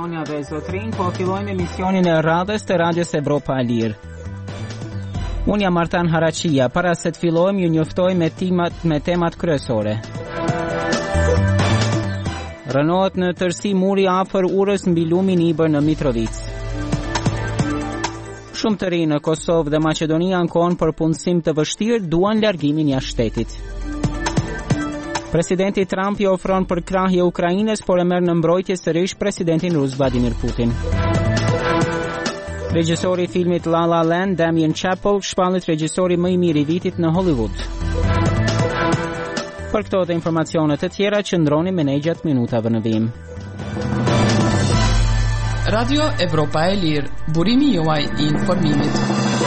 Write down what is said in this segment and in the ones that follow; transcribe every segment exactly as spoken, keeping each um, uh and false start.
zonja dhe zotrin, po fillojmë emisionin e radhës të Radios Evropa e Lirë. Unë jam Artan Haraqia, para se të fillojmë ju njoftoj me, timat, me temat kryesore. Rënohet në tërësi muri afër urës mbi lumin Ibër në Mitrovic. Shumë të rinj në Kosovë dhe Maqedoni ankohen për punësim të vështirë, duan largimin jashtë shtetit. Presidenti Trump i ofron përkrahje Ukrainës, por e merr në mbrojtje sërish presidentin rus Vladimir Putin. Regjisori i filmit La La Land, Damien Chazelle, shpallet regjisori më i mirë i vitit në Hollywood. Për këto dhe informacione të tjera, qëndroni me ne gjatë minutave në vim. Radio Evropa e Lirë, burimi juaj i informimit.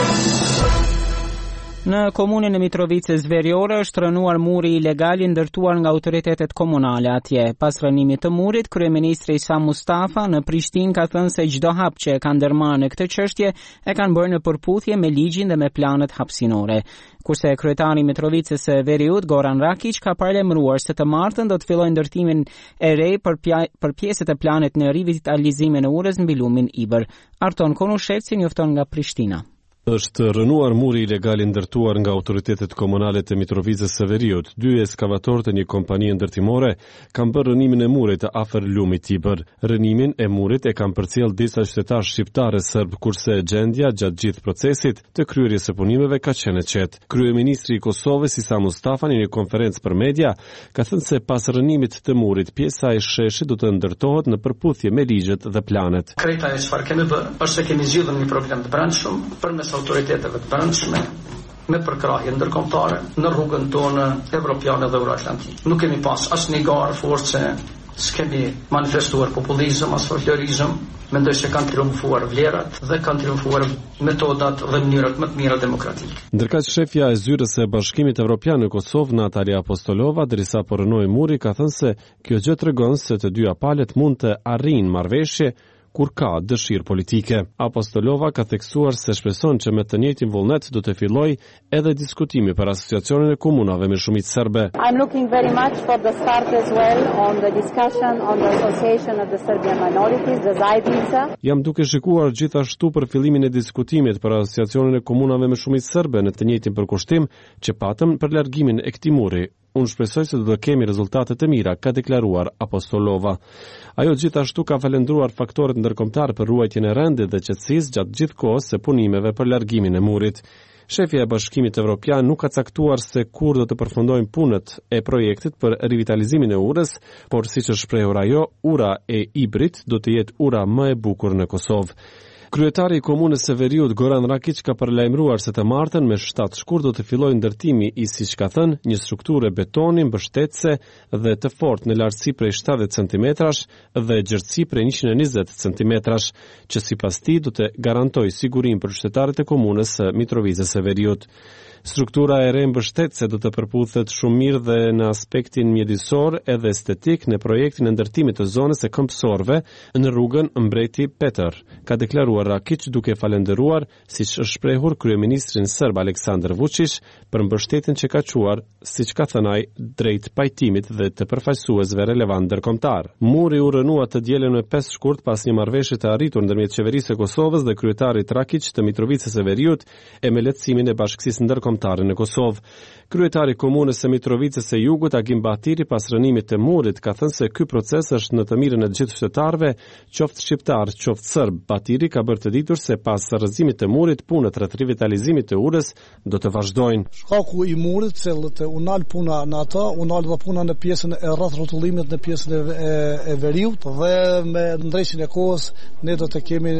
Në komunën e Mitrovicës Veriore është rënuar muri ilegal i ndërtuar nga autoritetet komunale atje. Pas rënimit të murit, kryeministri Sa Mustafa në Prishtinë ka thënë se çdo hap që e kanë ndërmarrë në këtë çështje e kanë bërë në përputhje me ligjin dhe me planet hapësinore. Kurse kryetari i Mitrovicës së Veriut, Goran Rakic, ka paralajmëruar se të martën do të fillojë ndërtimin e re për, pja, për pjesët e planit në rivitalizimin e urës mbi lumin Ibër. Arton Konushevci njofton nga Prishtina. Është rënuar muri ilegal i ndërtuar nga autoritetet komunale të Mitrovicës së Veriut. Dy eskavatorë të një kompanie ndërtimore kanë bërë rënimin e murit afër lumit Ibër. Rënimin e murit e kanë përcjell disa qytetarë shqiptarë serb, kurse gjendja gjatë gjithë procesit të kryerjes së punimeve ka qenë e qetë. Kryeministri i Kosovës Sa Mustafa në një konferencë për media ka thënë se pas rënimit të murit pjesa e sheshit do të ndërtohet në përputhje me ligjet dhe planet. Krejta e çfarë kemi bërë është se kemi zgjidhur një problem të brendshëm përmes autoriteteve të brendshme me përkrahje ndërkombëtare në rrugën tonë evropiane dhe euroatlantike. Nuk kemi pas asnjë garë force, s'kemi manifestuar populizëm as folklorizëm, mendoj se kanë triumfuar vlerat dhe kanë triumfuar metodat dhe mënyrat më të mira demokratike. Ndërkaq shefja e zyrës së Bashkimit Evropian në Kosovë, Natalia Apostolova, derisa po rënoi muri, ka thënë se kjo gjë tregon se të dyja palët mund të arrijnë marrëveshje kur ka dëshirë politike. Apostolova ka theksuar se shpreson që me të njëjtin vullnet do të fillojë edhe diskutimi për asociacionin e komunave me shumicë serbe. I'm looking very much for the start as well on the discussion on the association of the Serbian minorities, the Zajednica. Jam duke shikuar gjithashtu për fillimin e diskutimit për asociacionin e komunave me shumicë serbe në të njëjtin përkushtim që patëm për largimin e këtij muri. Unë shpresoj se do të kemi rezultate të mira, ka deklaruar Apostolova. Ajo gjithashtu ka falendruar faktorët ndërkombëtar për ruajtjen e rendit dhe qetësisë gjatë gjithë kohës së punimeve për largimin e murit. Shefja e Bashkimit Evropian nuk ka caktuar se kur do të përfundojnë punët e projektit për rivitalizimin e urës, por siç është shprehur ajo, ura e Ibrit do të jetë ura më e bukur në Kosovë. Kryetari i komunës së Veriut, Goran Rakic, ka paralajmëruar se të martën me shtatë shkurt do të fillojë ndërtimi i, siç ka thënë, një strukture betoni mbështetëse dhe të fortë në lartësi prej shtatëdhjetë centimetrash dhe gjerësi prej njëqind e njëzet centimetrash, që sipas tij do të garantojë sigurinë për qytetarët e komunës së Mitrovicës së Veriut. Struktura e re mbështetëse do të përputhet shumë mirë dhe në aspektin mjedisor edhe estetik në projektin e ndërtimit të zonës së këmbësorëve në rrugën Mbreti Peter, ka deklaruar Rakic, duke falendëruar, siç është shprehur, kryeministrin serb Aleksandar Vučić për mbështetjen që ka quar, siç ka thënë ai, drejt pajtimit dhe të përfaqësuesve relevant ndërkombëtar. Muri u rënua të dielën me pesë shkurt pas një marrëveshje të arritur ndërmjet qeverisë së Kosovës dhe kryetarit Rakic të Mitrovicës së Veriut e me lehtësimin e bashkësisë ndërkombëtare në Kosovë. Kryetari i komunës së Mitrovicës së Jugut, Agim Batiri, pas rënimit të murit, ka thënë se ky proces është në të mirën e të gjithë qytetarëve, qoftë shqiptar, qoftë serb. Batiri ka bërë të ditur se pas rrëzimit të murit, punët rreth rivitalizimit të urës do të vazhdojnë. Shkaku i murit, cilët u nal puna në atë, u nal edhe puna në pjesën e rreth rrotullimit në pjesën e, e, e Veriut dhe me ndrejtjen e kohës ne do të kemi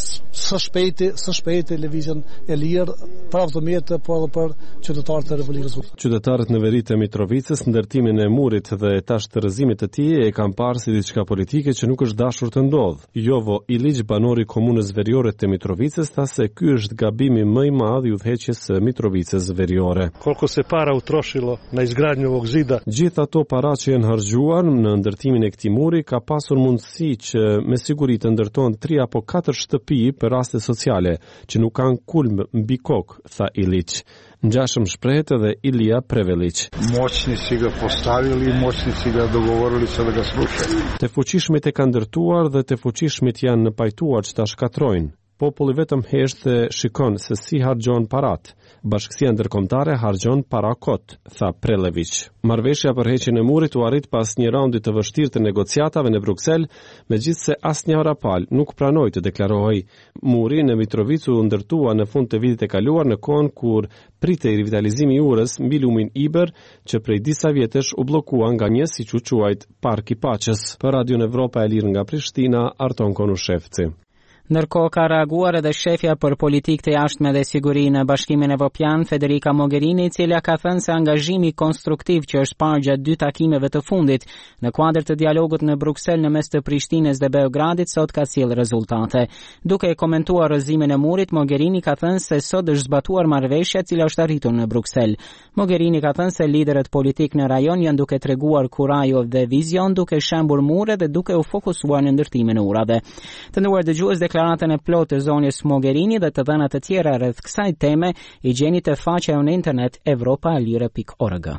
së shpejti, së shpejti lëvizjen e lirë për avtomet, por edhe për qytetarët e Republikës. Qytetarët në veri të Mitrovicës ndërtimin e murit dhe tash të rrëzimit të tij e kanë parë si diçka politike që nuk është dashur të ndodhë. Jovo Ilić, banori i komunës veriore të Mitrovicës, tha se ky është gabimi më i madh i udhëheqjes së Mitrovicës veriore. Koliko se para utrošilo na izgradnju ovog zida. Gjithë ato para që janë harxhuar në ndërtimin e këtij muri ka pasur mundësi që me siguri të ndërtohen tri apo katër shtëpi për raste sociale që nuk kanë kulm mbi kokë, tha Ilić. Ngjashëm shprehet edhe Ilia Prevelić. Moćnici ga postavili, moćnici ga dogovorili se da ga sruše. Të fuqishmit e kanë ndërtuar dhe të fuqishmit janë në pajtuar që ta shkatrojnë. Populli vetëm hesht dhe shikon se si hargjon parat. Bashkësia ndërkombëtare hargjon para kot, tha Prelević. Marrëveshja për heqjen e murit u arrit pas një raundi të vështirë të negociatave në Bruksel, megjithse asnjë orapal nuk pranoi të deklarohej. Muri në Mitrovicu u ndërtua në fund të vitit të kaluar në kohën kur pritej rivitalizimi i urës mbi lumin Iber, që prej disa vjetësh u bllokua nga një siç u quajt Park i Paqes. Për Radio Evropa e Lirë nga Prishtina, Arton Konushevci. Ndërkohë ka reaguar edhe shefja për politikë të jashtme dhe siguri në Bashkimin Evropian, Federica Mogherini, e cila ka thënë se angazhimi konstruktiv që është parë gjatë dy takimeve të fundit në kuadër të dialogut në Bruksel në mes të Prishtinës dhe Beogradit sot ka sjellë rezultate. Duke e komentuar rrëzimin e murit, Mogherini ka thënë se sot është zbatuar marrëveshja e cila është arritur në Bruksel. Mogherini ka thënë se liderët politik në rajon janë duke treguar kurajo dhe vizion, duke shembur mure dhe duke u fokusuar në ndërtimin e urave. Të nderuar dëgjues, deklaratën e plotë të zonjës Mogherini dhe të dhënat të tjera rreth kësaj teme i gjeni te faqja në internet europa e lire pikë org.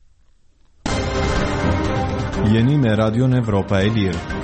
Jeni me Radio Evropa e Lirë.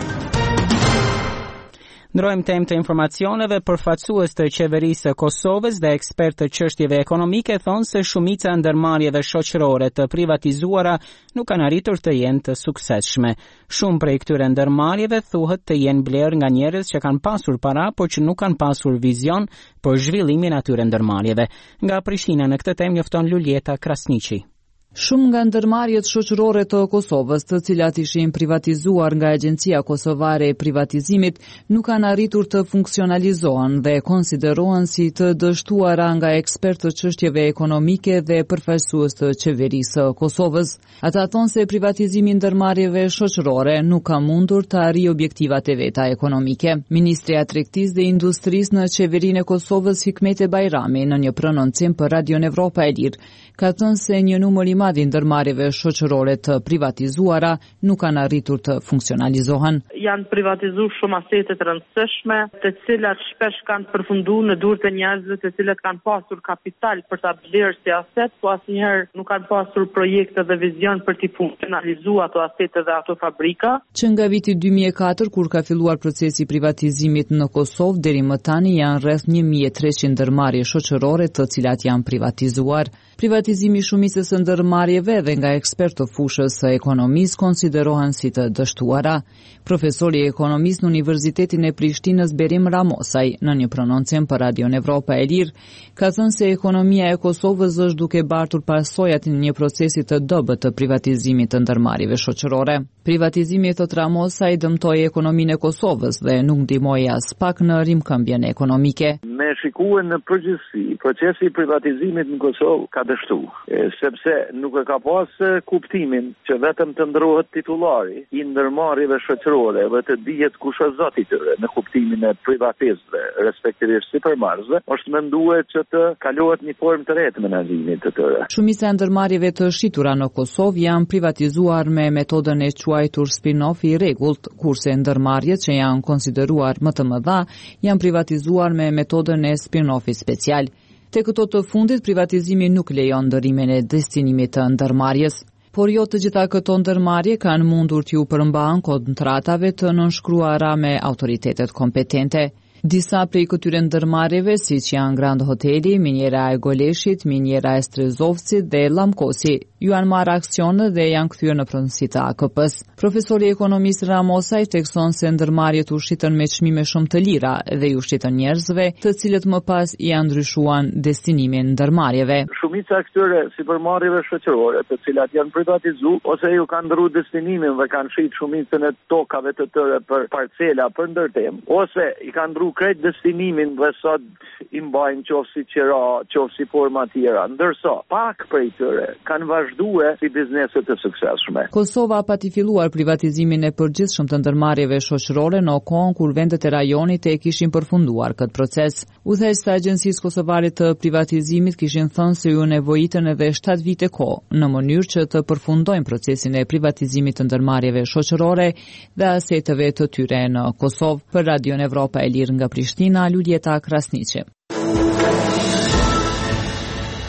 Ndrojmë temë të informacioneve. Përfaqësues të qeverisë së Kosovës dhe ekspertë të çështjeve ekonomike thonë se shumica e ndërmarrjeve shoqërore të privatizuara nuk kanë arritur të jenë të suksesshme. Shumë prej këtyre ndërmarrjeve thuhet të jenë blerë nga njerëz që kanë pasur para, por që nuk kanë pasur vizion për zhvillimin e atyre ndërmarrjeve. Nga Prishtina në këtë temë njofton Luljeta Krasniqi. Shumë nga ndërmarrjet shoqërore të Kosovës, të cilat ishin privatizuar nga Agjencia Kosovare e Privatizimit, nuk kanë arritur të funksionalizohen dhe konsiderohen si të dështuara nga ekspertë të çështjeve ekonomike dhe përfaqësues të qeverisë së Kosovës. Ata thonë se privatizimi i ndërmarrjeve shoqërore nuk ka mundur të arrijë objektivat e veta ekonomike. Ministrja e Tregtisë dhe Industrisë në qeverinë e Kosovës, Hikmete Bajrami, në një prononcim për Radio Evropa e Lirë, ka thënë se një numër i madh i ndërmarrjeve shoqërore të privatizuara nuk kanë arritur të funksionalizohen. Janë privatizuar shumë asete të rëndësishme, të cilat shpesh kanë përfunduar në dorë të njerëzve të cilët kanë pasur kapital për ta blerë si aset, po asnjëherë nuk kanë pasur projekte dhe vizion për të funksionalizuar ato asete dhe ato fabrika. Që nga viti dy mijë e katër, kur ka filluar procesi i privatizimit në Kosovë, deri më tani janë rreth një mijë e treqind ndërmarrje shoqërore të cilat janë privatizuar. Privatizimi i shumicës së ndërmarrjeve dhe nga ekspertë të fushës së ekonomisë konsiderohen si të dështuara. Profesori i ekonomisë në Universitetin e Prishtinës Berim Ramosaj, në një prononcim për Radio Evropa e Lirë, ka thënë se ekonomia e Kosovës është duke bartur pasojat në një procesi të dobët të privatizimit të ndërmarrjeve shoqërore. Privatizimi, thot Ramosaj, dëmtoi ekonominë e Kosovës dhe nuk ndihmoi as pak në rimkëmbjen ekonomike. Me shikuar në përgjithësi, procesi i privatizimit në Kosovë ka dështu, sepse nuk e ka pas kuptimin që vetëm të ndrohet titullari i ndërmarrjeve shoqërore dhe të dihet kush është zoti i tyre në kuptimin e privatistëve, respektivisht sipërmarrësve, është menduar që të kalohet një formë të re të menaxhimit të tyre. Shumica e ndërmarrjeve të shitura në Kosovë janë privatizuar me metodën e quajtur spin-off i rregullt, kurse ndërmarrjet që janë konsideruar më të mëdha janë privatizuar me metodën e spin-off-i special. Te këto të fundit, privatizimi nuk lejon ndërimin e destinimit të ndërmarrjes. Por jo të gjitha këto ndërmarrje kanë mundur t'ju përmbahen kontratave të nënshkruara me autoritetet kompetente. Disa prej këtyre ndërmarrjeve, siç janë Grand Hoteli, Miniera e Goleshit, Miniera e Strezovcit dhe Lamkosi, ju janë marrë aksione dhe janë kthyer në pronësi të A K P-s. Profesori ekonomist Ramosaj thekson se ndërmarrjet u shitën me çmime shumë të lira dhe ju shitën njerëzve, të cilët më pas i ndryshuan destinimin ndërmarrjeve. Shumica këtyre sipërmarrjeve shoqërore, të cilat janë privatizuar ose ju kanë ndryshuar destinimin dhe kanë shit shumicën e tokave të tyre për parcela për ndërtim, ose i kanë ndryshuar krejt destinimin dhe sot i mbajnë qoftë si qira, qoftë si forma tjera, ndërsa pak prej tyre kanë vazhduar si biznese të suksesshme. Kosova pati filluar privatizimin e përgjithshëm të ndërmarrjeve shoqërore në kohën kur vendet e rajonit e kishin përfunduar këtë proces. Udhëheqësit e Agjencisë Kosovare të Privatizimit kishin thënë se ju nevojitën edhe shtatë vite kohë në mënyrë që të përfundojnë procesin e privatizimit të ndërmarrjeve shoqërore dhe aseteve të tyre në Kosovë. Për Radio Evropa e Lirë nga Prishtina, Luljeta Krasniqi.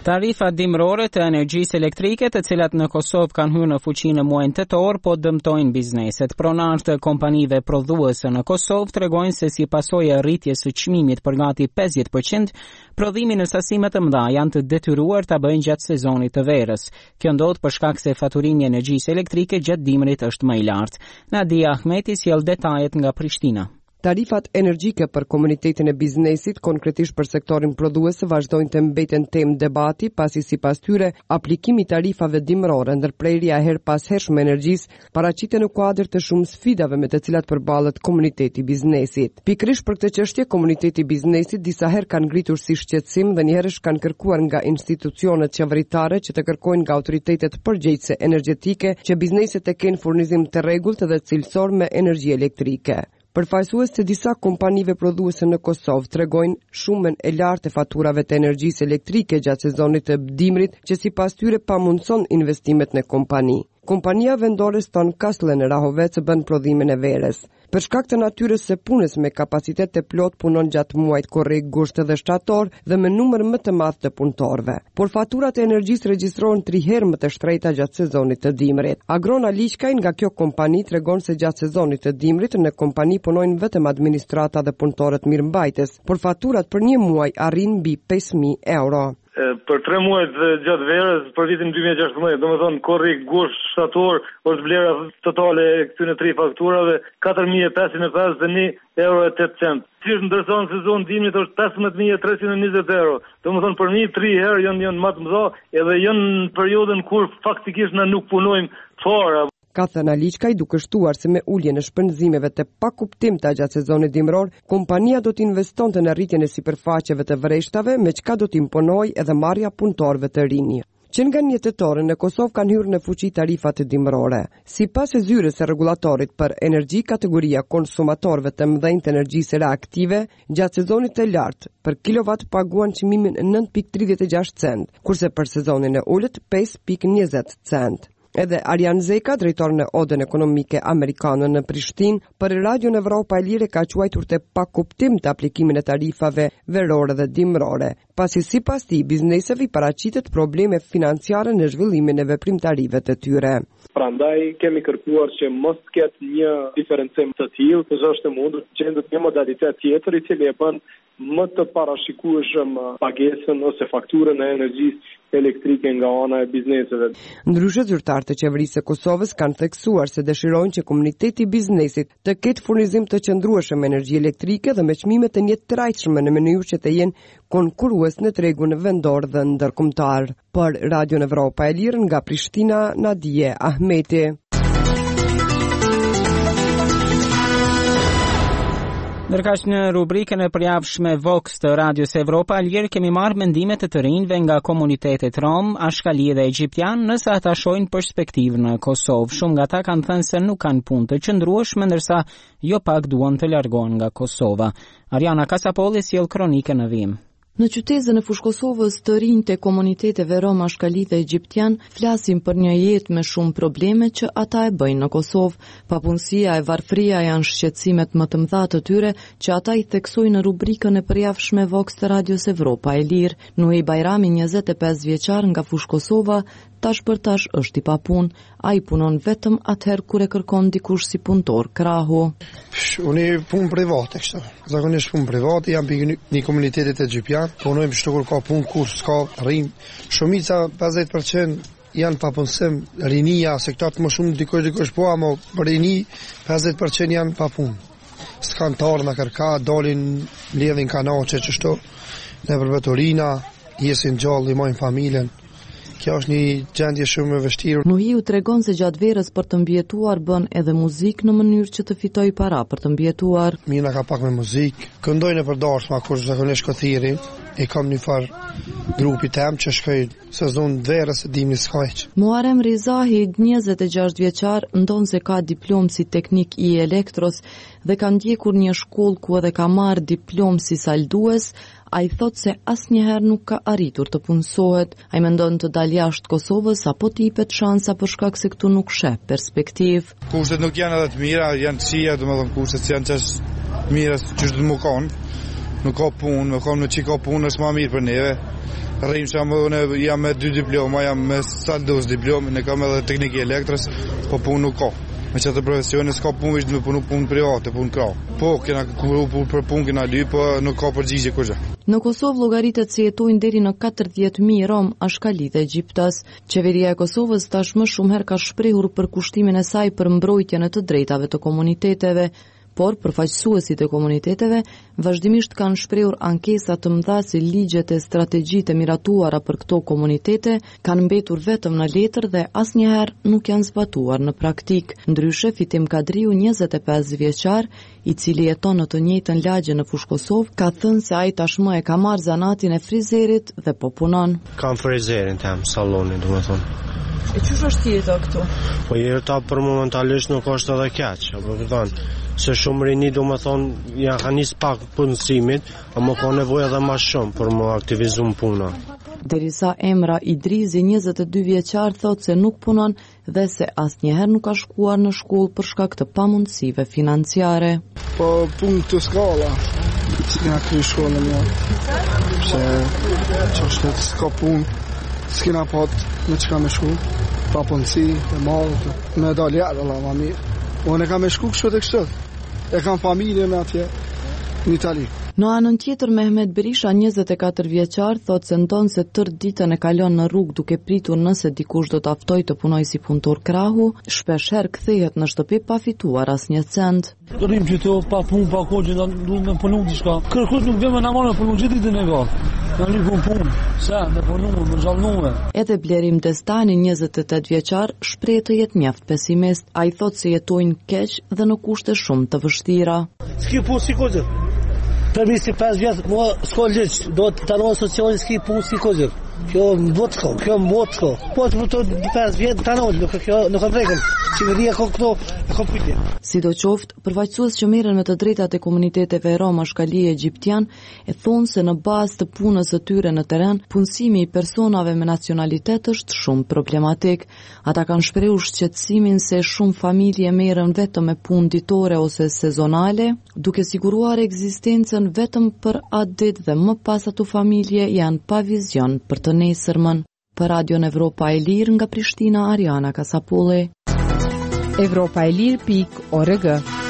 Tarifa dimrore të energjisë elektrike, të cilat në Kosovë kanë hyrë në fuqi në muajin tetor, po dëmtojnë bizneset. Pronarët të kompanive prodhuese në Kosovë tregojnë se si pasojë e rritjes së çmimit për gati pesëdhjetë përqind, prodhimi në sasi më të mëdha janë të detyruar ta bëjnë gjatë sezonit të verës. Kjo ndodh për shkak se faturimi i energjisë elektrike gjatë dimrit është më i lartë. Nadia Ahmeti sjell detajet nga Prishtina. Tarifat energjike për komunitetin e biznesit, konkretisht për sektorin prodhues, vazhdojnë të mbeten temë debati, pasi sipas tyre aplikimi i tarifave dimrore, ndërprerja her pas hershme e energjisë, paraqitet në kuadër të shumë sfidave me të cilat përballet komuniteti i biznesit. Pikërisht për këtë çështje, komuniteti i biznesit disa herë kanë ngritur si shqetësim dhe një herësh kanë kërkuar nga institucionet qeveritare që të kërkojnë nga autoritetet përgjegjëse energjetike që bizneset të kenë furnizim të rregullt dhe cilësor me energji elektrike. Përfaqësues të disa kompanive prodhuese në Kosovë tregojnë shumën e lartë e faturave të energjisë elektrike gjatë sezonit të dimrit, që sipas tyre pamundson investimet në kompani. Kompania vendore Ston Kastle në Rahovec bën prodhimin e verës. Për shkak të natyrës së punës me kapacitet të plot punon gjatë muajit korrik, gusht dhe shtator dhe me numër më të madh të punëtorëve. Por faturat e energjisë regjistrohen tri herë më të shtrejta gjatë sezonit të dimrit. Agrona Liçkaj nga kjo kompani tregon se gjatë sezonit të dimrit në kompani punojnë vetëm administrata dhe punëtorët mirëmbajtës, por faturat për një muaj arrin mbi pesë mijë euro. Për tre muajt gjatë verës për vitin dy mijë e gjashtëdhjetë, domethënë korrik, gusht, shtator, është vlera totale e këtyre tre fakturave katër mijë e pesëqind e pesëdhjetë dhe një euro e tetëdhjetë cent. Që ndërsa në sezon dimrit është pesëmbëdhjetë mijë e treqind e njëzet euro. Domethënë për një tri herë janë janë më të mëdha edhe janë në periudhën kur faktikisht na nuk punojmë fare. Ka thënë Liçkaj, duke shtuar se me uljen e shpenzimeve të pakuptimta gjatë sezonit dimror, kompania do të investonte në rritjen e sipërfaqeve të vreshtave, me çka do të imponojë edhe marrja punëtorëve të rinj. Që nga një tetor në Kosovë kanë hyrë në fuqi tarifat dimrore. Sipas e zyrës së rregullatorit për energji, kategoria konsumatorëve të mëdhenj të energjisë reaktive gjatë sezonit të lartë për kilovat paguan çmimin nëntë pikë tridhjetë e gjashtë cent, kurse për sezonin e ulët pesë pikë njëzet cent. Edhe Arjan Zeka, drejtor në Odën Ekonomike Amerikane në Prishtinë, për Radion Evropa e Lirë ka quajtur të pakuptim të aplikimin e tarifave verore dhe dimrore, pasi sipas tij bizneseve i paraqitet probleme financiare në zhvillimin e veprimtarive të tyre. Prandaj kemi kërkuar që mos të ketë një diferencim të tillë, që është e mundur të gjendet një modalitet tjetër i cili e bën më të parashikueshëm pagesën ose fakturën e energjisë elektrike nga ana e bizneseve. Ndryshe, zyrtarët e qeverisë së Kosovës kanë theksuar se dëshirojnë që komuniteti i biznesit të ketë furnizim të qëndrueshëm me energji elektrike dhe me çmime të njëjtërajtshme në mënyrë që të jenë konkurrues në tregun vendor dhe ndërkombëtar. Për Radion Evropa e Lirë nga Prishtina, Nadia Ahmeti. Ndërkaq në rubrikën e përjavshme Vox të Radios Evropa e Lirë kemi marrë mendimet e të rinjve nga komunitetet rom, ashkali dhe egjiptian nëse ata shohin perspektivë në Kosovë. Shumë nga ata kanë thënë se nuk kanë punë të qëndrueshme, ndërsa jo pak duan të largohen nga Kosova. Ariana Kasapolli sjell kronikën në vim. Në qytetën e fushë Kosovës, të rinj të komuniteteve rom, ashkali dhe egjiptian flasin për një jetë me shumë probleme që ata e bëjnë në Kosovë. Papunësia e varfëria janë shqetësimet më të mëdha të tyre që ata i theksojnë në rubrikën e përjavshme Vox të Radios Evropa e Lirë. Nuhi Bajrami, njëzet e pesë vjeçar nga fushë Kosova, tash për tash është i papun. A i punon vetëm atëherë kur e kërkon dikush si punëtor krahu. Unë punë private kështu. Zakonisht punë private, jam pikë një komunitetit egjiptian. Punojmë shtu kur ka punë, kur s'ka rrim. Shumica pesëdhjetë përqind janë pa punësim. Rinia, se këta të më shumë dikush dikush po, ama për rini pesëdhjetë përqind janë pa punë. S'kan tarë në kërka, dalin mledhin kanaçe çështo. Në përvetorina, jesin gjallë, i mojnë familjen. Kjo është një gjendje shumë e vështirë. Nuhiu tregon se gjatë verës për të mbjetuar bën edhe muzikë në mënyrë që të fitoj para për të mbjetuar. Mina ka pak me muzikë, këndojnë e përdashma kur zakonisht këthiri, e kam një farë grupi tem që shkoj sezon verës e dimni s'kajq. Muharem Rizahi, njëzet e gjashtë vjeçar, ndonë se ka diplom si teknik i elektros dhe ka ndjekur një shkollë ku edhe ka marrë diplom si saldues. A i thot se asnjëherë nuk ka arritur të punësohet. A i mendon të dal jashtë Kosovës apo të jepet shansa për shkak se këtu nuk sheh perspektivë. Kushtet nuk janë edhe të mira, janë të këqija, domethënë kushtet janë çështë mira që do të më kanë. Nuk ka punë, nuk ka në që ka punë është më mirë për neve. Rrim që unë jam me dy diploma, jam me saldos diplomin, e kam edhe teknikë elektrës, po punë nuk ka. Me që të profesione s'ka punë, ishtë me punu punë private, punë krau. Po, kena kuru për punë, kena ly, po nuk ka përgjigje kërgjë. Në Kosovë llogaritet se jetojnë deri në katërdhjetë mijë rom ashkali dhe egjiptas. Qeveria e Kosovës tashmë shumë herë ka shprehur për kushtimin e saj për mbrojtjen e të drejtave të komuniteteve, por përfaqësuesit e komuniteteve vazhdimisht kanë shprehur ankesa të mëdha se ligjet e strategjitë e miratuara për këto komunitete kanë mbetur vetëm në letër dhe asnjëherë nuk janë zbatuar në praktik. Ndryshe, Fitim Kadriu, njëzet e pesë vjeçar, i cili jeton në të njëjtën lagje në Fushë Kosovë, ka thënë se ai tashmë e ka marrë zanatin e frizerit dhe po punon. Kam frizerin tam, sallonin, domethënë. E çush është jeta këtu? Po jeta për momentalisht nuk është edhe keq, apo kupton? Se shumë rini do më thonë, ja ka nis pak punësimit, a më ka nevojë edhe më shumë për më aktivizu më puna. Derisa Emra Idrizi, njëzet e dy vjeçar, thot se nuk punon dhe se asnjëherë nuk ka shkuar në shkollë për shkak të pamundësive financiare. Po punë të skalla, s'kena kry shkollën një, se që është s'ka punë, s'kena pat me qka me shku, pa punësi, e malë, me dalë jarë, Allah, ma mirë. Unë e kam e shku kështu dhe kështu, e kam familje me atje në Itali. Në anën tjetër, Mehmet Berisha, njëzet e katër vjeçar, thot se ndonë se tërë ditën e kalon në rrugë duke pritur nëse dikush do të aftoj të punoj si punëtor krahu, shpesh herë kthehet në shtëpi pa fituar asnjë cent. Rrim që të pa punë, pa kohë, duhet me punu diçka. Kërkush nuk vjen me na marrë me punu gjithë ditën e ka. Në li pun punë, sa me punu, me zhallnume. Edhe Blerim Destani, njëzet e tetë vjeçar, shpreh të jetë mjaft pesimist. Ai thot se jetojnë keq dhe në kushte shumë të vështira. S'ki punë si kozër. Për mi si pesë vjetë, mua s'ko liqë, do të tanohë socialin s'ki punë si kozër. Kjo më botë s'ko, kjo më botë s'ko. Po të më të pesë vjetë, tanohë, nuk kjo nuk e brekën. Qeveria ka këto, e ka pyetje. Sidoqoftë, përfaqësues që merren me të drejtat e komuniteteve rom ashkali egjiptian e thonë se në bazë të punës së tyre në terren, punësimi i personave me nacionalitet është shumë problematik. Ata kanë shprehur shqetësimin se shumë familje merren vetëm me punë ditore ose sezonale, duke siguruar ekzistencën vetëm për atë ditë dhe më pas ato familje janë pa vizion për të nesërmën. Për Radion Evropa e Lirë nga Prishtina, Ariana Kasapolli. Evropa e Lirë pik org.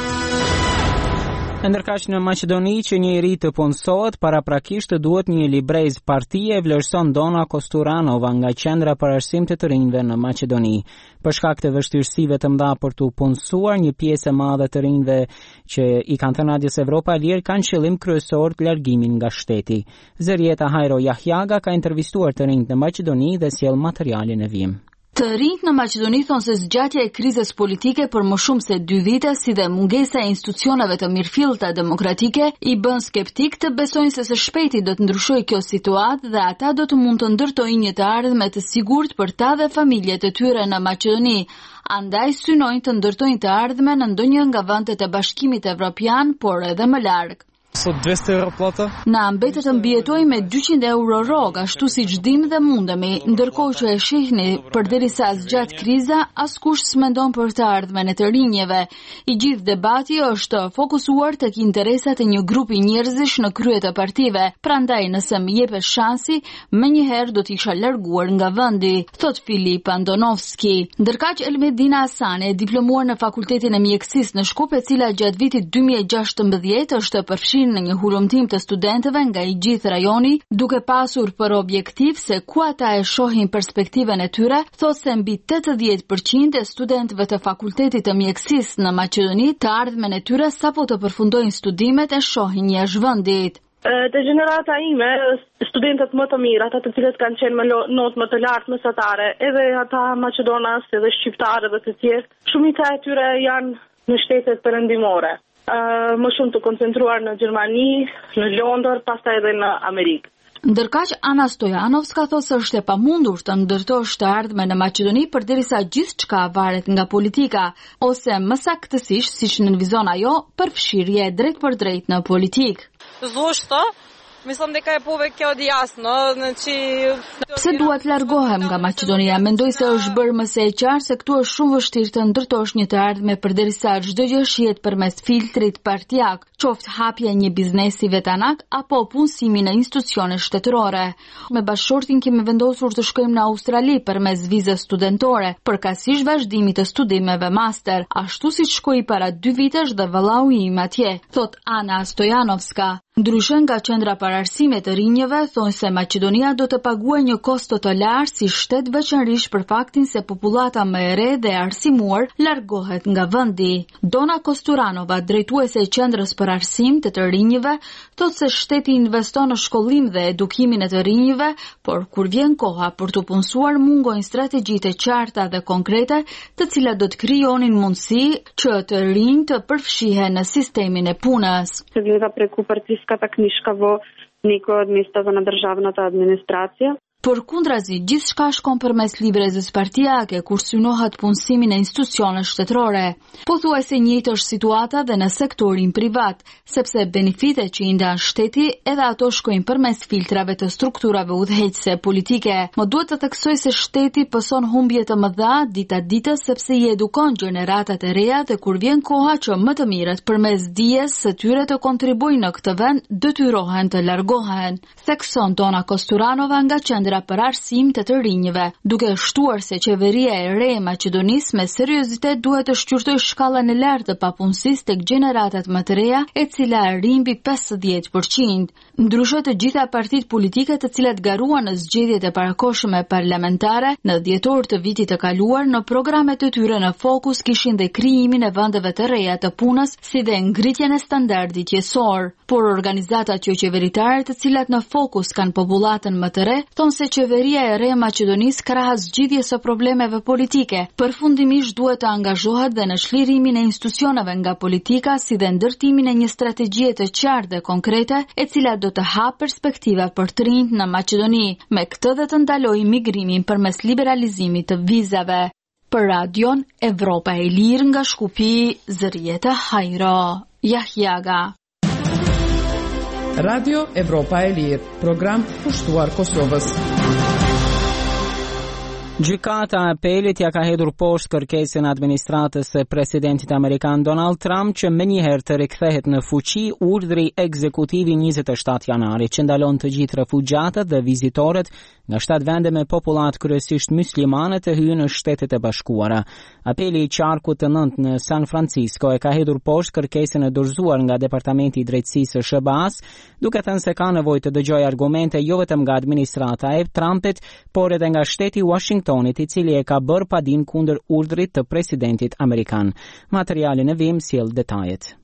Ndërkaq në Maqedoni që një i ri të punësohet, paraprakisht duhet një librez partie, vlerëson Dona Kosturanova nga Qendra për Arsimtë të Rinjve në Maqedoni. Për shkak të vështirësive të mëdha për të punësuar, një pjesë e madhe të rinjve që i kanë thënë Radios Evropa e Lirë kanë qëllim kryesor të largimin nga shteti. Zërieta Hajro Jahjaga ka intervistuar të rinjt në Maqedoni dhe sjell materialin e vim. Të rinjt në Maqedoni thonë se zgjatja e krizës politike për më shumë se dy vite, si dhe mungesa e institucioneve të mirëfillta demokratike, i bën skeptik të besojnë se së shpejti do të ndryshojë kjo situatë dhe ata do të mund të ndërtojnë një të ardhme të sigurt për ta dhe familjet e tyre në Maqedoni. Andaj synojnë të ndërtojnë të ardhme në ndonjë nga vendet e Bashkimit Evropian, por edhe më larg. Sot двести euro plata? Na mbetet të mbijetojmë me dyqind euro rrog, ashtu siç dim dhe mundemi, ndërkohë që e shihni përderisa zgjat kriza, askush s'mendon për të ardhmen e të rinjeve. I gjithë debati është fokusuar tek interesat e një grupi njerëzish në krye të partive, prandaj nëse më jepet shansi, menjëherë do të isha larguar nga vendi, thot Filip Andonovski. Ndërkaq Elmedina Asane, diplomuar në Fakultetin e Mjekësisë në Shkup, e cila gjatë vitit dy mijë e gjashtëmbëdhjetë është përfshirë në një hulumtim të studentëve nga i gjithë rajoni, duke pasur për objektiv se ku ata e shohin perspektiven e tyre, thot se mbi tetëdhjetë përqind e studentëve të Fakultetit të Mjekësisë në Maqedoni të ardhmen e tyre sapo të përfundojnë studimet e shohin jashtë vendit. Te gjenerata ime, studentët më të mirë, ata të cilët kanë qenë me notë më të lartë mesatare, edhe ata Maqedonas, edhe shqiptarë dhe të tjerë, shumica e tyre janë në shtetet perëndimore. Uh, më shumë të koncentruar në Gjermani, në Londër, pastaj edhe në Amerikë. Ndërkaq Ana Stojanovska thotë se është e pamundur të ndërtosh të ardhmen në Maqedoni përderisa gjithçka varet nga politika, ose më saktësisht, siç nënvizon ajo, përfshirje drejt për drejt në politik. Зошто? Mislim дека е повеќе од јасно, значи Pse duhet largohem nga Maqedonia? Mendoj se është bërë më se e qartë se këtu është shumë vështirë të ndërtosh një të ardhme përderisa çdo gjë shihet përmes filtrit partijak, qoftë hapja e një biznesi vetanak apo punësimi në institucione shtetërore. Me bashkëshortin kemi vendosur të shkojmë në Australi përmes vizës studentore, përkatësisht vazhdimit të studimeve master, ashtu siç shkoi para dy vitesh dhe vëllau im atje, thot Ana Stojanovska. Ndryshe nga qendra pararsime të rinjeve, thonë se Maqedonia do të paguajë një kosto të lartë si shtet veçanërisht për faktin se popullata më e re dhe arsimuar largohet nga vendi. Dona Kosturanova, drejtuese e qendrës për arsim të të rinjve, thotë se shteti investon në shkollim dhe edukimin e të rinjve, por kur vjen koha për të punësuar mungojnë strategji të qarta dhe konkrete, të cilat do të krijonin mundësi që të rinj të përfshihen në sistemin e punës. Kata kniškavo neko od mesta za državната administracija. Përkundrazi, gjithçka shkon përmes librezës partijake kur synohet punësimin e institucione shtetërore. Pothuajse njëjtë është situata dhe në sektorin privat, sepse benefitet që i ndan shteti edhe ato shkojnë përmes filtrave të strukturave udhëheqëse politike. Më duhet të theksoj se shteti pëson humbje të mëdha dita ditës sepse i edukon gjeneratat e reja dhe kur vjen koha që më të mirët përmes dijes së tyre të kontribuojnë në këtë vend, detyrohen të largohen. Thekson Dona Kosturanova nga qendra për arsim të të rinjve, duke shtuar se qeveria e re e Maqedonisë me seriozitet duhet të shqyrtoj shkallën e lartë të papunësisë tek gjeneratat më të reja, e cila arrin mbi pesëdhjetë përqind. Ndryshe të gjitha partitë politike të cilat garuan në zgjedhjet e parakohshme parlamentare në dhjetor të vitit të kaluar në programet e tyre në fokus kishin dhe krijimin e vendeve të reja të punës, si dhe ngritjen e standardit jetësor. Por organizatat jo qeveritare të cilat në fokus kanë popullatën më të re, thonë se qeveria e re e Maqedonisë krahas zgjidhjes së problemeve politike, përfundimisht duhet të angazhohet dhe në çlirimin e institucioneve nga politika, si dhe ndërtimin e një strategjie të qartë dhe konkrete, e cila do të hapë perspektiva për të rinjt në Maqedoni, me këtë dhe të ndalojë migrimin përmes liberalizimit të vizave. Për Radion Evropa e Lirë nga Shkupi, Zërieta Hajro, Jahjaga. Radio Evropa e Lirë, program pushtuar Kosovës. Gjykata e apelit ja ka hedhur poshtë kërkesën e administratës së presidentit amerikan Donald Trump që menjëherë të rikthehet në fuqi urdhri ekzekutiv i njëzet e shtatë janarit që ndalon të gjithë refugjatët dhe vizitorët nga shtatë vende me popullat kryesisht muslimane të hyjnë në Shtetet e Bashkuara. Apeli i qarkut të nëntë në San Francisco e ka hedhur poshtë kërkesën e dorëzuar nga Departamenti i Drejtësisë së S B A-s, duke thënë se ka nevojë të dëgjojë argumente jo vetëm nga administrata e Trumpit, por edhe nga shteti Washingtonit, i cili e ka bërë padin kundër urdhrit të presidentit amerikan. Materialin e vim sjell detajet.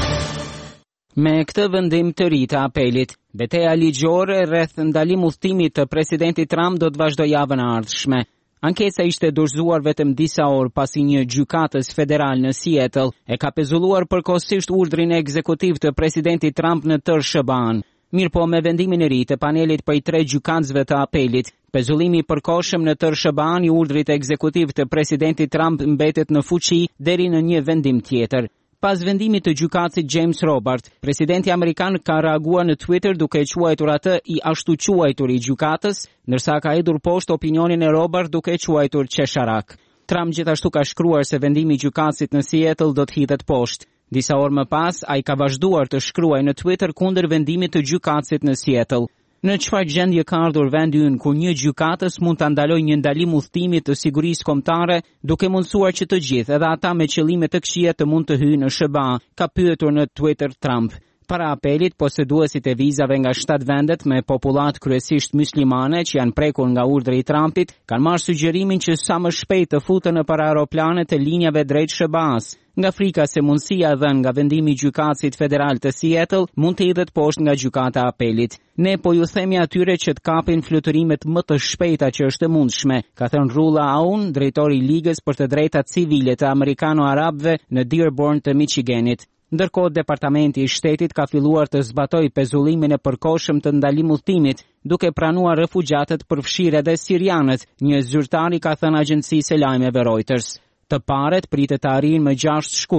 Me këtë vendim të ri të apelit, betejë ligjore rreth ndalim udhëtimit të presidentit Trump do të vazhdojë javën e ardhshme. Ankesa ishte dorëzuar vetëm disa orë pasi një gjykatës federal në Seattle e ka pezulluar përkohësisht urdhrin ekzekutiv të presidentit Trump në tërë S B A-n. Mirë po, me vendimin e ri të panelit prej tre gjykatësve të apelit, pezullimi i përkohshëm në tërë S B A-n i urdhrit ekzekutiv të presidentit Trump mbetet në fuqi deri në një vendim tjetër. Pas vendimit të gjykatësit James Robert, presidenti amerikan ka reaguar në Twitter duke quajtur atë i ashtu quajtur i gjykatës, ndërsa ka hedhur poshtë opinionin e Robert duke quajtur qesharak. Trump gjithashtu ka shkruar se vendimi i gjykatësit në Seattle do të hidhet poshtë. Disa orë më pas, ai ka vazhduar të shkruajë në Twitter kundër vendimit të gjykatësit në Seattle. Në çfarë gjendje ka ardhur vendi ynë ku një gjykatës mund ta ndalojë një ndalim udhëtimi të sigurisë kombëtare, duke mundsuar që të gjithë, edhe ata me qëllime të këqija, të mund të hyjnë në S B A, ka pyetur në Twitter Trump. Para apelit, poseduesit e vizave nga shtatë vendet me popullat kryesisht muslimane që janë prekur nga urdhri i Trumpit, kanë marrë sugjerimin që sa më shpejt të futen nëpër aeroplane të linjave drejt S B A-s. Nga frika se mundësia dhënë nga vendimi i gjykatësit federal të Seattle mund të hidhet poshtë nga gjykata e apelit. Ne po ju themi atyre që të kapin fluturimet më të shpejta që është e mundshme, ka thënë Rula Aoun, drejtori i Ligës për të Drejtat Civile të Amerikano-Arabëve në Dearborn të Michiganit. Ndërkohë, Departamenti i Shtetit ka filluar të zbatojë pezullimin e përkohshëm të ndalim udhëtimit, duke pranuar refugjatët përfshirë edhe sirianët, një zyrtar i ka thënë agjencisë së lajmeve Reuters. Të paret pritet të arrijnë më gjashtë shkurt.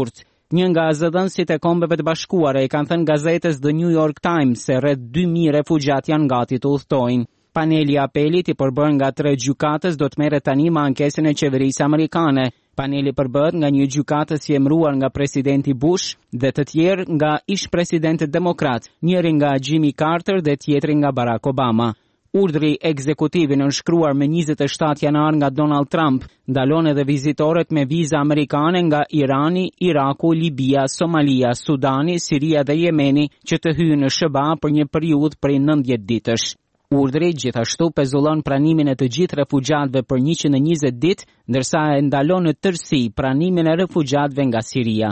Një nga zëdhënësit e Kombeve të Bashkuara i kanë thënë gazetës The New York Times se rreth dy mijë refugjat janë gati të udhtojnë. Paneli i apelit i përbërë nga tre gjykatës do të merret tani me ankesën e qeverisë amerikane. Paneli përbëhet nga një gjykatës i emëruar nga presidenti Bush dhe të tjerë nga ish-presidentët demokrat, njëri nga Jimmy Carter dhe tjetri nga Barack Obama. Urdhri ekzekutiv i nënshkruar me njëzet e shtatë janar nga Donald Trump ndalon edhe vizitoret me viza amerikane nga Irani, Iraku, Libia, Somalia, Sudani, Siria dhe Jemeni që të hyjnë në S B A për një periudhë prej nëntëdhjetë ditësh. Urdhri gjithashtu pezullon pranimin e të gjithë refugjatëve për njëqind e njëzet ditë, ndërsa e ndalon në tërësi pranimin e refugjatëve nga Siria.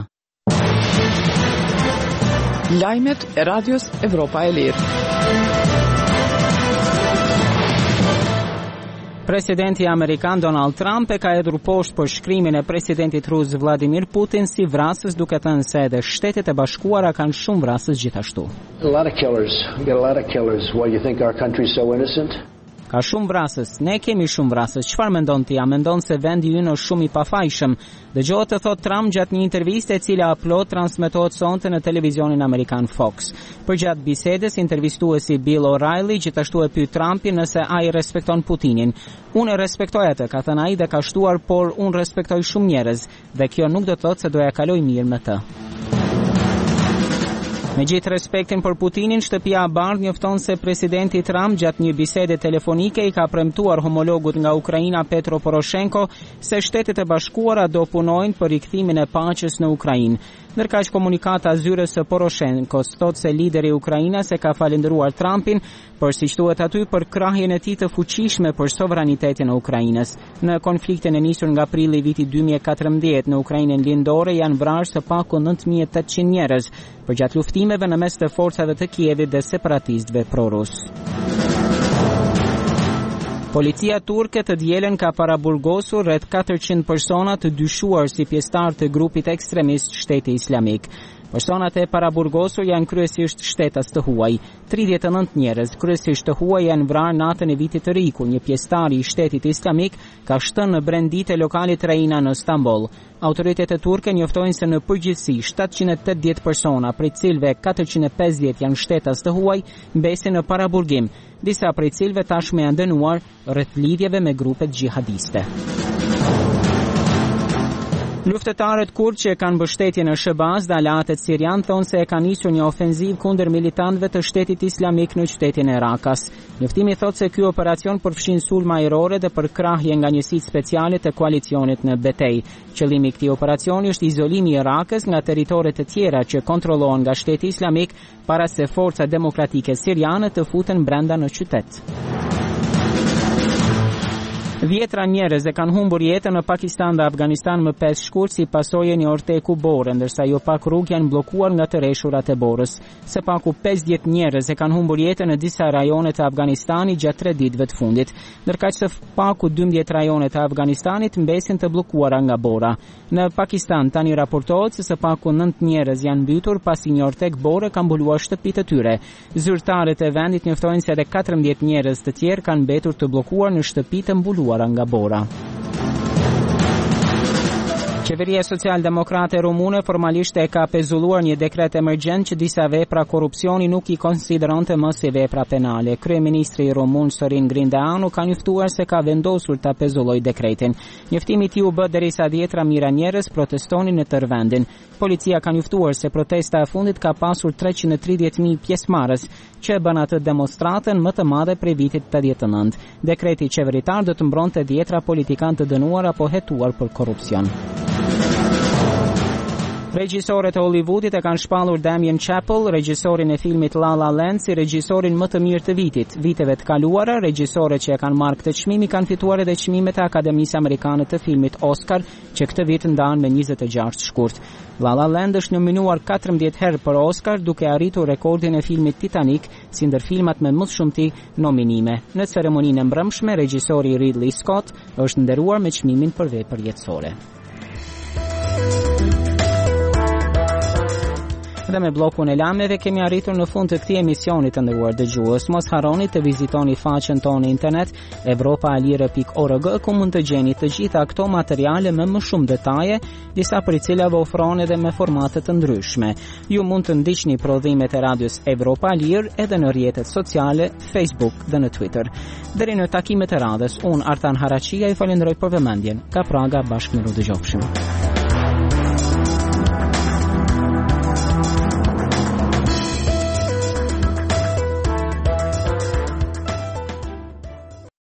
Lajmet e Radios Evropa e Lirë. Presidenti Amerikan Donald Trump e ka hedhur poshtë për shkrimin e presidentit rus Vladimir Putin si vrasës, duke thënë se edhe Shtetet e Bashkuara kanë shumë vrasës gjithashtu. A lot of killers. We get a lot of killers. Why you think our country is so innocent? Ka shumë vrasës, ne kemi shumë vrasës. Çfarë mendon ti? A mendon se vendi ynë është shumë i pafajshëm? Dëgjohet të thot Trump gjatë një interviste e cila upload transmetohet sonte në televizionin amerikan Fox. Përgjatë bisedës, intervistuesi Bill O'Reilly gjithashtu e pyet Trumpin nëse ai respekton Putinin. Unë e respektoj atë, ka thënë ai dhe ka shtuar, por unë respektoj shumë njerëz dhe kjo nuk do të thotë se do ja kaloj mirë me të. Me gjithë respektin për Putinin, Shtëpia e Bardhë njofton se presidenti Trump gjatë një bisede telefonike i ka premtuar homologut nga Ukraina Petro Poroshenko se Shtetet e Bashkuara do punojnë për rikthimin e paqes në Ukrainë. Ndërkaq komunikata zyres së Poroshenkos thot se lideri i Ukrainës e ka falendëruar Trumpin për siç thuhet aty për krahjen e tij të fuqishme për sovranitetin e Ukrainës. Në konfliktin e nisur nga prilli i vitit dy mijë e katërmbëdhjetë në Ukrainën lindore janë vrarë së paku nëntë mijë e tetëqind njerëz përgjatë luftimeve në mes të forcave të Kievit dhe separatistëve prorus. Policia turke të dielën ka paraburgosur rreth katërqind persona të dyshuar si pjesëtar të grupit ekstremist Shteti Islamik. Personat e paraburgosur janë kryesisht shtetas të huaj. tridhjetë e nëntë njerëz, kryesisht të huaj, janë vrarë natën e vitit të ri, kur një pjesëtar i Shtetit Islamik ka shtënë në brendit e lokalit Reina në Stamboll. Autoritetet turke njoftojnë se në përgjithësi shtatëqind e tetëdhjetë persona, prej cilëve katërqind e pesëdhjetë janë shtetas të huaj, mbesin në paraburgim, disa prej cilëve tashmë janë dënuar rreth lidhjeve me grupet xhihadiste. Luftetarët kurd që kanë mbështetje në Shebaz dhe aleatet sirian thonë se e ka nisur një ofenziv kundër militantëve të Shtetit Islamik në qytetin e Rakas. Njoftimi thotë se ky operacion përfshin sulma ajrore dhe përkrahje nga njësitë speciale të koalicionit në betejë. Qëllimi i këtij operacioni është izolimi i Rakës nga territoret të tjera që kontrollohen nga Shteti Islamik para se forca demokratike siriane të futen brenda në qytet. Dhjetra njerëz e kanë humbur jetën në Pakistan dhe Afganistan më pesë shkurt si pasojë e një orteku bore, ndërsa jo pak rrugë janë bllokuar nga tërreshurat e borës. Së paku pesëdhjetë njerëz e kanë humbur jetën në disa rajone të Afganistanit gjatë tre ditëve të fundit, ndërkaq së paku dymbëdhjetë rajone të Afganistanit mbesin të bllokuara nga bora. Në Pakistan tani raportohet se së paku nëntë njerëz janë mbytur pasi një ortek bore ka mbuluar shtëpitë e tyre. Zyrtarët e vendit njoftojnë se edhe katërmbëdhjetë njerëz të tjerë kanë mbetur të bllokuar në shtëpi të mbuluara nga bora. Qeveria Social-Demokrate Rumune formalisht e ka pezulluar një dekret emergjent që disa vepra korrupsioni nuk i konsideronte më si vepra penale. Kryeministri rumun Sorin Grindeanu ka njoftuar se ka vendosur ta pezullojë dekretin. Njoftimi i tij u bë derisa dhjetra mijëra njerëz protestonin në tërë vendin. Policia ka njoftuar se protesta e fundit ka pasur treqind e tridhjetë mijë pjesëmarrës, që e bën atë demonstratën më të madhe prej vitit tetëdhjetë e nëntë. Dekreti qeveritar do të mbronte dhjetra politikanë të dënuar apo hetuar për korrupsion. Regjisorët e Hollywoodit e kanë shpallur Damien Chazelle, regjisorin e filmit La La Land, si regjisorin më të mirë të vitit. Viteve të kaluara, regjisorët që e kanë marrë këtë çmim kanë fituar edhe çmimet e Akademisë Amerikane të filmit Oscar, që këtë vit ndahen me njëzet e gjashtë shkurt. La La Land është nominuar katërmbëdhjetë herë për Oscar, duke arritur rekordin e filmit Titanic si ndër filmat me më shumti nominime. Në ceremoninë e mbrëmshme, regjisori Ridley Scott është nderuar me çmimin për vepër jetësore. Dhe me bllokun e lajmeve kemi arritur në fund të këtij emisioni të nderuar dëgjues. Mos harroni të vizitoni faqen tonë internet europa e lire pikë org ku mund të gjeni të gjitha këto materiale me më shumë detaje, disa prej cilave ofrohen edhe me formate të ndryshme. Ju mund të ndiqni prodhimet e radios Evropa e Lirë edhe në rrjetet sociale, Facebook dhe në Twitter. Deri në takimet e radhës, unë Artan Haraqia i falenderoj për vëmendjen. Ka Praga bashkë në dëgjofshim.